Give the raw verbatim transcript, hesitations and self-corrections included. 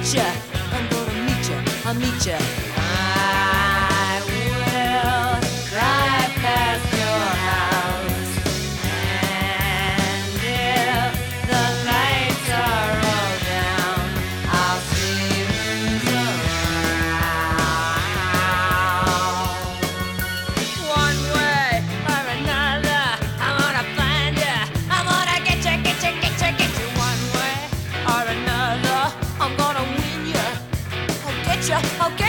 meet ya. I'm gonna meet ya. I'll meet ya. I will drive past your house, and if the lights are all down, I'll see who's around. One way or another, I'm gonna find ya. I'm gonna get ya, get ya, get ya, get you. One way or another, I'm gonna win ya. I'll get ya, I'll get